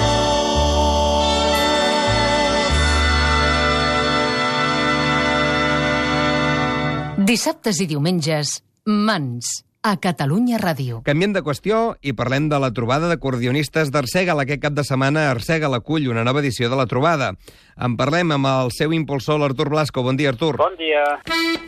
Dissabtes i diumenges, Mans, a Catalunya Ràdio. Canviem de qüestió i parlem de la trobada d'acordionistes d'Arsègal. Aquest cap de setmana Arsègal acull una nova edició de la trobada. En parlem amb el seu impulsor, l'Artur Blasco. Bon dia, Artur. Bon dia.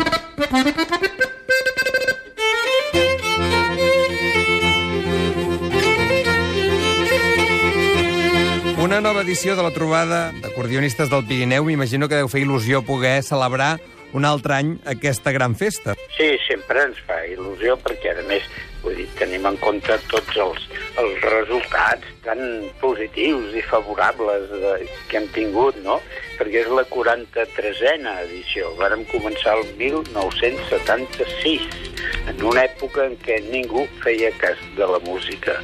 Una nova edició de la trobada d'acordionistes del Pirineu. M'imagino que deu fer il·lusió poder celebrar un altre any aquesta gran festa. Sí, sempre ens fa il·lusió perquè, a més, vull dir, tenim en compte tots els resultats tan positius i favorables que hem tingut, no? Perquè és la 43a edició. Vàrem començar el 1976, en una època en què ningú feia cas de la música.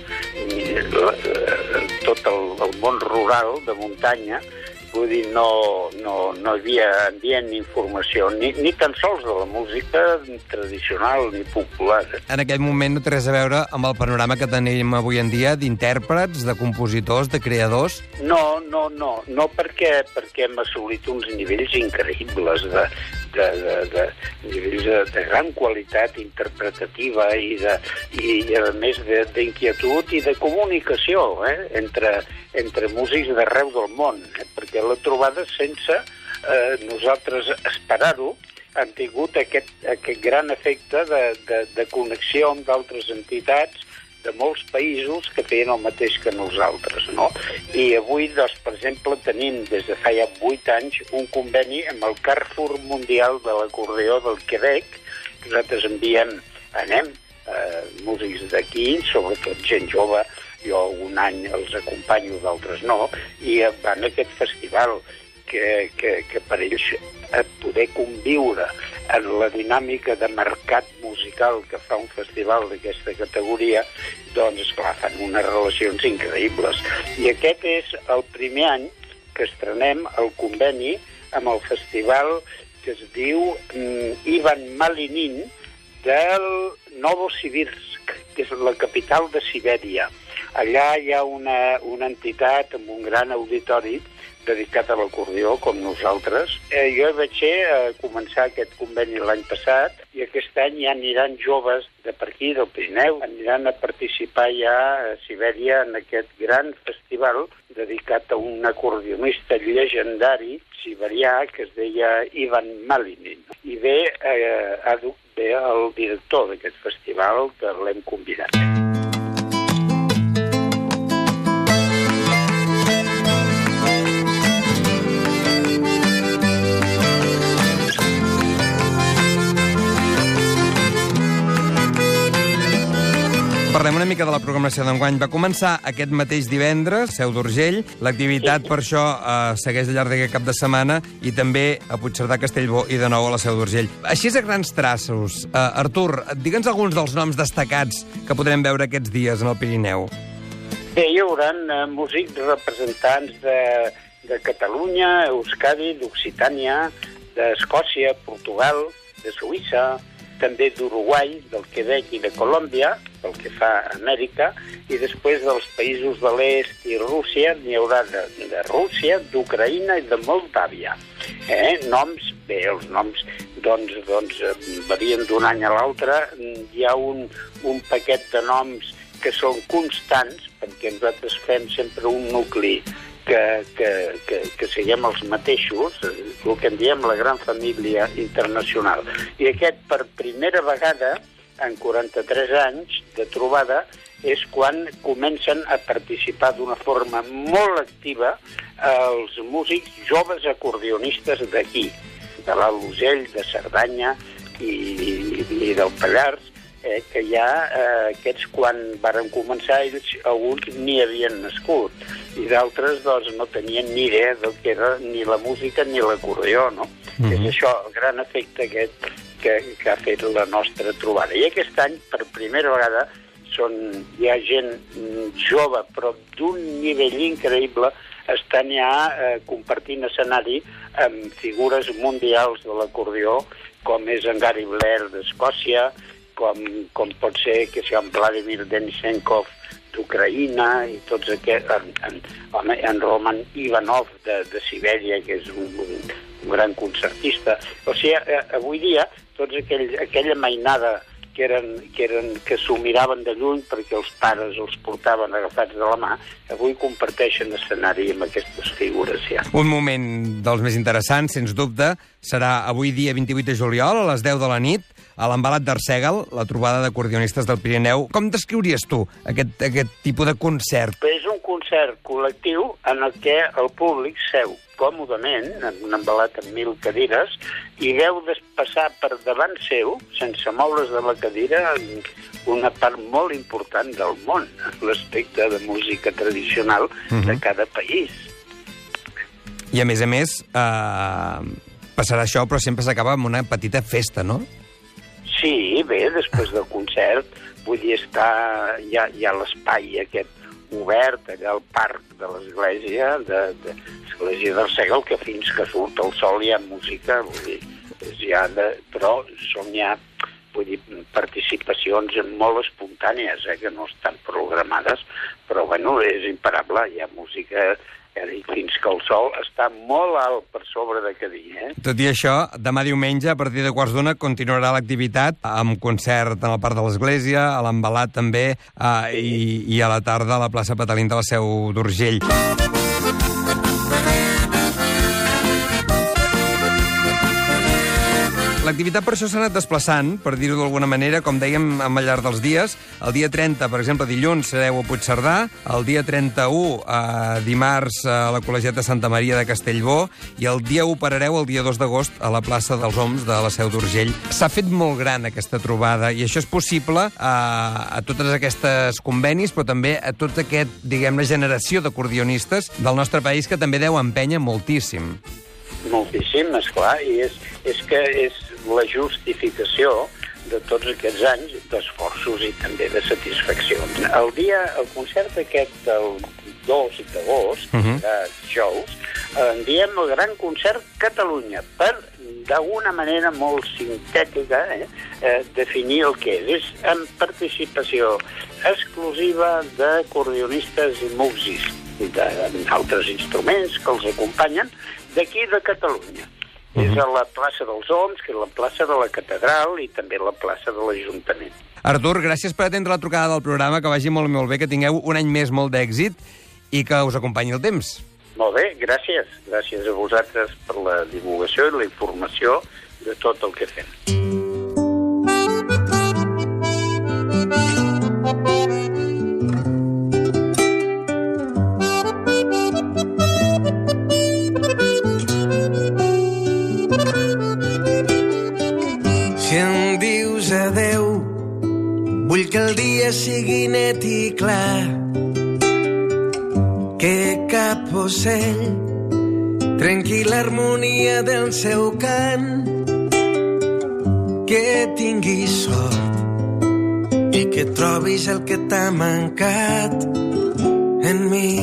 Tot el món rural de muntanya, vull dir, no hi havia ambient ni informació, ni tan sols de la música tradicional ni popular. En aquell moment no té res a veure amb el panorama que tenim avui en dia d'intèrprets, de compositors, de creadors? No, perquè hem assolit uns nivells increïbles nivells de gran qualitat interpretativa i a més d'inquietud i de comunicació entre músics d'arreu del món, perquè la trobada, sense nosaltres esperar-ho, han tingut aquest gran efecte de connexió amb d'altres entitats de molts països que feien el mateix que nosaltres, no? I avui, doncs, per exemple, tenim des de fa ja 8 anys un conveni amb el Carrefour Mundial de l'Acordeó del Quebec. Nosaltres anem músics d'aquí, sobretot gent jove, jo un any els acompanyo, d'altres no, i van a aquest festival que per ells poder conviure en la dinàmica de mercat musical que fa un festival d'aquesta categoria, doncs, esclar, fan unes relacions increïbles. I aquest és el primer any que estrenem el conveni amb el festival que es diu Ivan Malinin del Novosibirsk, que és la capital de Sibèria. Allà hi ha una entitat amb un gran auditori dedicat a l'acordió, com nosaltres. Jo vaig començar aquest conveni l'any passat i aquest any ja aniran joves de per aquí, del Pirineu, aniran a participar ja a Sibèria en aquest gran festival dedicat a un acordionista llegendari siberià que es deia Ivan Malinin. I ve el director d'aquest festival, que l'hem convidat. Parlem una mica de la programació d'enguany. Va començar aquest mateix divendres, Seu d'Urgell. L'activitat, per això, segueix al llarg d'aquest cap de setmana i també a Puigcerdà, Castellbò i de nou a la Seu d'Urgell. Així és a grans traços. Artur, digue'ns alguns dels noms destacats que podrem veure aquests dies en el Pirineu. Bé, hi haurà músics representants de Catalunya, Euskadi, d'Occitània, d'Escòcia, Portugal, de Suïssa, també d'Uruguai, del Quebec i de Colòmbia, pel que fa a Amèrica, i després dels països de l'est i Rússia, n'hi haurà de Rússia, d'Ucraïna i de Moldàvia. Noms, bé, els noms doncs varien d'un any a l'altre. Hi ha un paquet de noms que són constants, perquè nosaltres fem sempre un nucli que siguem els mateixos, el que en diem la gran família internacional. I aquest, per primera vegada, en 43 anys de trobada, és quan comencen a participar d'una forma molt activa els músics joves acordionistes d'aquí, de l'Alt Urgell, de Cerdanya i del Pallars, que ja aquests, quan varen començar, ells alguns ni havien nascut, i d'altres doncs, no tenien ni idea del que era ni la música ni l'acordeó, no? És això, el gran efecte aquest que ha fet la nostra trobada. I aquest any, per primera vegada, hi ha gent jove, però d'un nivell increïble, estan ja compartint escenari amb figures mundials de l'acordeó, com és en Gary Blair d'Escòcia, com pot ser que sigui en Vladimir Denisenkov d'Ucraïna, i tots aquests, en Roman Ivanov de Sibèria, que és un gran concertista. O sigui, avui dia, tots aquella mainada que s'ho miraven de lluny perquè els pares els portaven agafats de la mà, avui comparteixen escenari amb aquestes figures ja. Un moment dels més interessants, sens dubte, serà avui dia 28 de juliol, a les 10 de la nit, a l'Embalat d'Arsèguel, la trobada d'acordionistes del Pirineu. Com descriuries tu aquest tipus de concert? És un concert col·lectiu en el què el públic seu còmodament, en un embalat amb 1.000 cadires, i veu passar per davant seu, sense moure's de la cadira, una part molt important del món, l'aspecte de música tradicional de cada país. I a més, passarà això, però sempre s'acaba amb una petita festa, no? Sí, bé, després del concert, vull dir, hi ha l'espai aquest obert allà al parc de l'església, l'església d'Arsèguel, que fins que surt el sol hi ha música, vull dir, però són ja, vull dir, participacions molt espontànies, que no estan programades, però bueno, és imparable, hi ha música fins que el sol està molt alt per sobre de Cadí. Tot i això, demà diumenge, a partir de 12:15, continuarà l'activitat amb concert en el Parc de l'Església, a l'Embalat també, i a la tarda a la plaça Patalín de la Seu d'Urgell. L'activitat per això s'ha anat desplaçant, per dir-ho d'alguna manera, com dèiem, al llarg dels dies. El dia 30, per exemple, dilluns, sereu a Puigcerdà. El dia 31, dimarts, a la Col·legiata Santa Maria de Castellbó. I el dia 1 parareu, el dia 2 d'agost, a la plaça dels Oms de la Seu d'Urgell. S'ha fet molt gran aquesta trobada, i això és possible a totes aquestes convenis, però també a tota aquesta, diguem-ne, generació d'acordionistes del nostre país, que també deu empènyer moltíssim. Moltíssim, esclar, i és que és la justificació de tots aquests anys d'esforços i també de satisfaccions. El concert aquest del 2 d'agost, de dijous, en diem el Gran Concert Catalunya, per, d'alguna manera molt sintètica, definir el que és. És amb participació exclusiva d'acordionistes i músics i d'altres instruments que els acompanyen d'aquí de Catalunya. És a la plaça dels Oms, que és la plaça de la Catedral, i també la plaça de l'Ajuntament. Artur, gràcies per atendre la trucada del programa, que vagi molt bé, que tingueu un any més molt d'èxit i que us acompanyi el temps. Molt bé, gràcies. Gràcies a vosaltres per la divulgació i la informació de tot el que fem. Si em dius adeu, vull que el dia sigui net i clar, que cap ocell trenqui l'harmonia del seu cant, que tinguis sort i que trobis el que t'ha mancat en mi.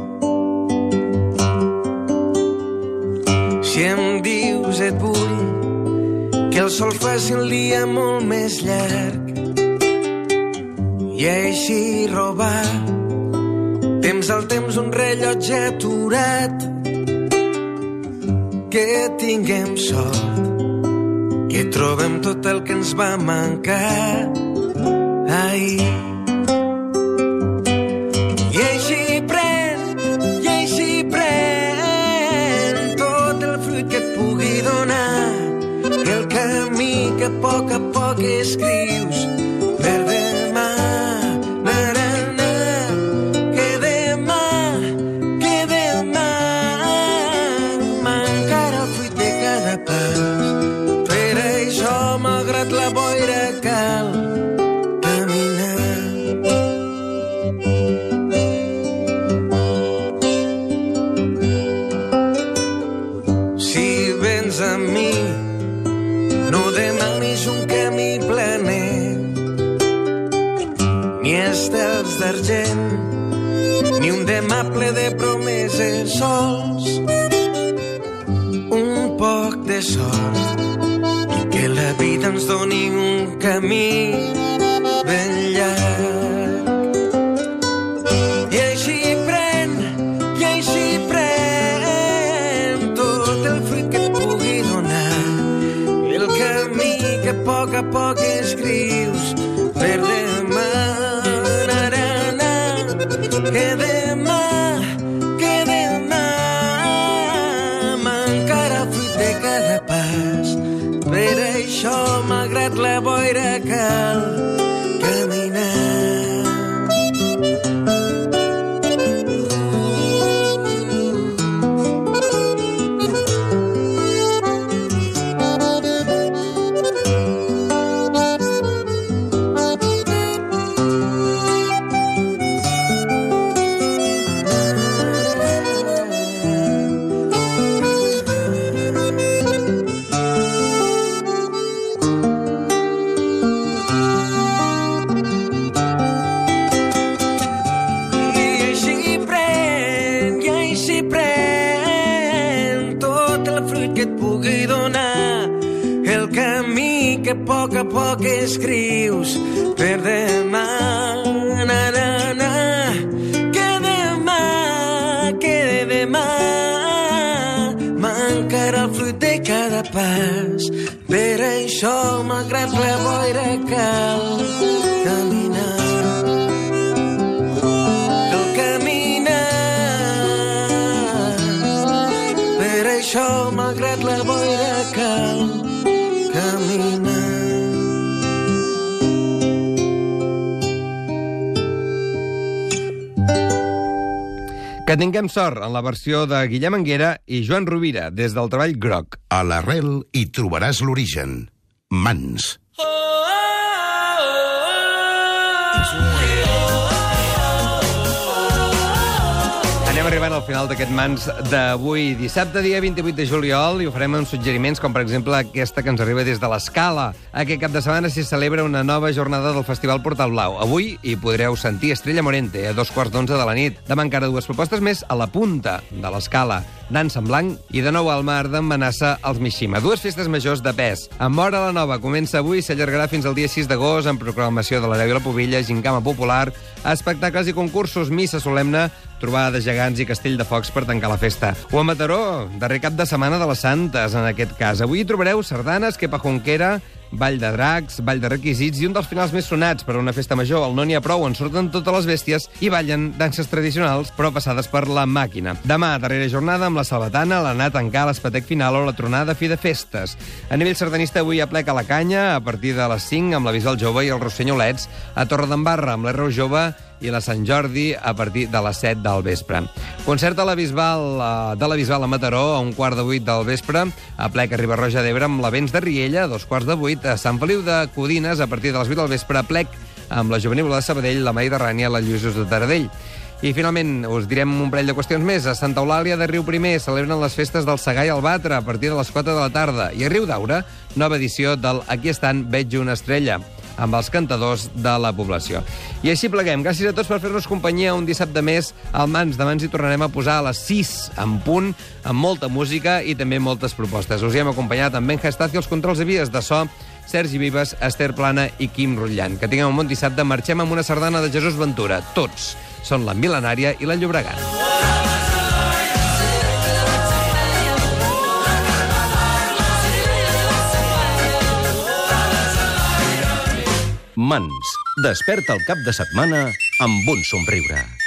Si em dius et vull que el sol faci el dia molt més llarg i així robar temps al temps un rellotge aturat, que tinguem sort, que trobem tot el que ens va mancar ahir. I així pren tot el fruit que et pugui donar, el camí que a poc escrius per demà. M'encara el fruit de cada pas. Per això, malgrat la boira cal, d'argent, ni un demà ple de promeses sols. Un poc de sort i que la vida ens doni un camí ben llarg. I així pren tot el fruit que et pugui donar, el camí que a poc escrius per demà. Que demà mancarà el fruit de cada pas. Per això, malgrat la boira, cal caminar. Que a poc escrius per demà. Que demà mancarà el fruit de cada pas. Per això, malgrat la boira, cal caminar. Cal caminar. Per això, malgrat la boira, cal caminar. Que tinguem sort en la versió de Guillem Anguera i Joan Rovira, des del treball Groc. A l'arrel hi trobaràs l'origen. Mans. Anem arribant al final d'aquest Mans d'avui. Dissabte, dia 28 de juliol, i ho farem amb suggeriments com, per exemple, aquesta que ens arriba des de l'Escala. Aquest cap de setmana s'hi celebra una nova jornada del Festival Portal Blau. Avui hi podreu sentir Estrella Morente a 2:15 de la nit. Demà encara dues propostes més a la punta de l'Escala. Dansa en blanc i de nou al mar d'Amenaça als Mishima. Dues festes majors de pes. En Mora la Nova comença avui i s'allargarà fins al dia 6 d'agost amb proclamació de l'Hereu i la Pobilla, gincama popular, espectacles i concursos, missa solemne, trobada de gegants i castell de focs per tancar la festa. O a Mataró, darrer cap de setmana de les Santes, en aquest cas. Avui hi trobareu sardanes, quepa jonquera, ball de dracs, ball de requisits i un dels finals més sonats per a una festa major, el No n'hi ha prou, on surten totes les bèsties i ballen danses tradicionals, però passades per la màquina. Demà, darrera jornada, amb la salvatana, l'anar a tancar l'espetec final o la tronada fi de festes. A nivell sardanista, avui apleca la canya a partir de les 5 amb la Bisbal Jove i els Rossellolets, a Torredembarra amb l'Erreu Jove i la Sant Jordi a partir de les 7 del vespre. Concert a la Bisbal, de la Bisbal a Mataró a 7:15 del vespre, a plec a Riba-roja d'Ebre amb la Vents de Riella a 7:15, a Sant Feliu de Codines a partir de les 8 del vespre, a plec amb la Jovenívola de Sabadell, la Mediterrània, la Lluïsos de Taradell. I, finalment, us direm un parell de qüestions més. A Santa Eulàlia de Riuprimer celebren les festes del Segar i el Batre a partir de les 4 de la tarda. I a Riudaura, nova edició del Aquí estan, veig una estrella, amb els cantadors de la població. I així pleguem. Gràcies a tots per fer-nos companyia un dissabte més al Mans. Demà ens hi tornarem a posar a les 6 en punt, amb molta música i també moltes propostes. Us hi hem acompanyat amb Benja Estacio, els controls de vies de so, Sergi Vives, Esther Plana i Quim Rutllant. Que tinguem un bon dissabte. Marxem amb una sardana de Jesús Ventura. Tots són la Mil·lenària i la Llobregat. Mans. Desperta el cap de setmana amb un somriure.